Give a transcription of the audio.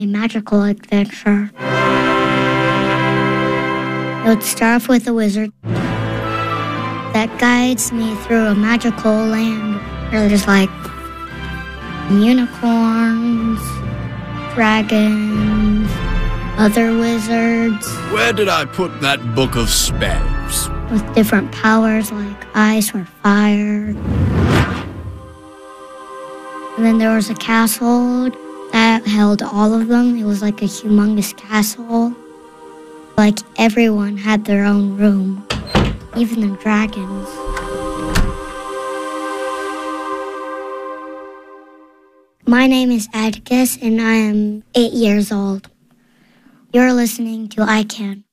a magical adventure. It would start off with a wizard that guides me through a magical land where there's like unicorns, dragons, other wizards. Where did I put that book of spells? With different powers like ice or fire. And then there was a castle that held all of them. It was like a humongous castle. Like everyone had their own room, even the dragons. My name is Atticus and I am 8 years old. You're listening to I Can.